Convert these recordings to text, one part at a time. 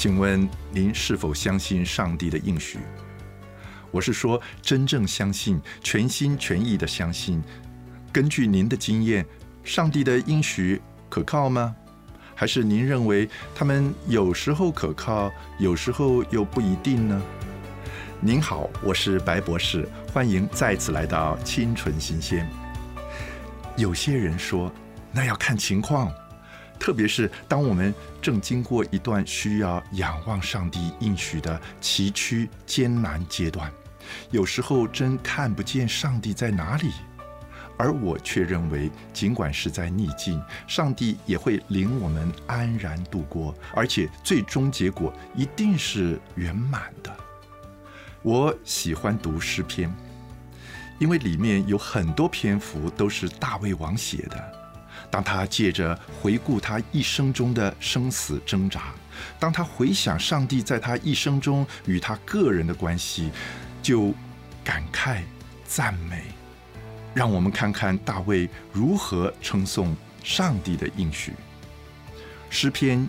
请问您是否相信上帝的应许？我是说，真正相信，全心全意的相信。根据您的经验，上帝的应许可靠吗？还是您认为他们有时候可靠，有时候又不一定呢？您好，我是白博士，欢迎再次来到清纯新鲜。有些人说，那要看情况，特别是当我们正经过一段需要仰望上帝应许的崎岖艰难阶段，有时候真看不见上帝在哪里。而我却认为，尽管是在逆境，上帝也会领我们安然度过，而且最终结果一定是圆满的。我喜欢读诗篇，因为里面有很多篇幅都是大卫王写的。当他借着回顾他一生中的生死挣扎，当他回想上帝在他一生中与他个人的关系，就感慨赞美。让我们看看大卫如何称颂上帝的应许。诗篇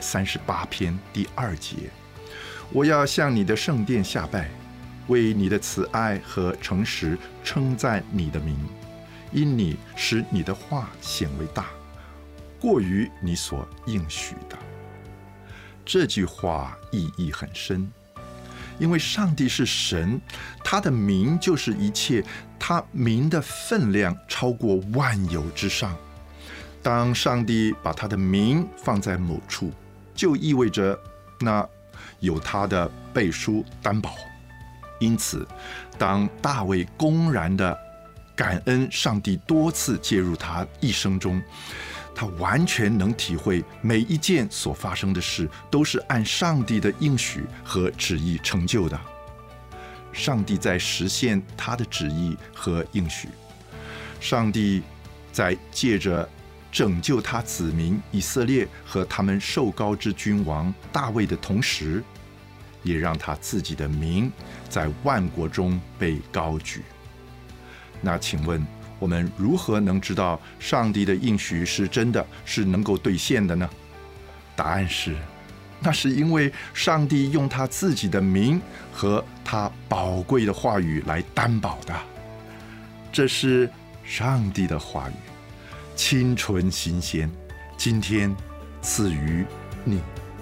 138篇第2节：我要向你的圣殿下拜，为你的慈爱和诚实称赞你的名，因你使你的话显为大，过于你所应许的。这句话意义很深，因为上帝是神，他的名就是一切，他名的分量超过万有之上。当上帝把他的名放在某处，就意味着那有他的背书担保。因此，当大卫公然的感恩上帝多次介入他一生中，他完全能体会每一件所发生的事都是按上帝的应许和旨意成就的。上帝在实现他的旨意和应许，上帝在借着拯救他子民以色列和他们受膏之君王大卫的同时，也让他自己的名在万国中被高举。那请问，我们如何能知道上帝的应许是真的，是能够兑现的呢？答案是，那是因为上帝用他自己的名和他宝贵的话语来担保的。这是上帝的话语，清纯新鲜，今天赐予你。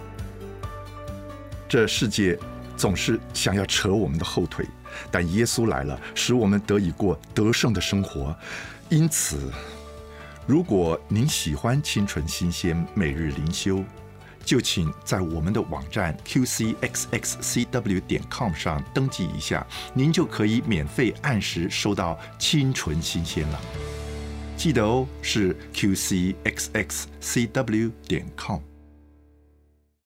这世界总是想要扯我们的后腿，但耶稣来了，使我们得以过得胜的生活。因此，如果您喜欢清纯新鲜每日灵修，就请在我们的网站 qcxxcw.com 上登记一下，您就可以免费按时收到清纯新鲜了。记得哦，是 qcxxcw.com。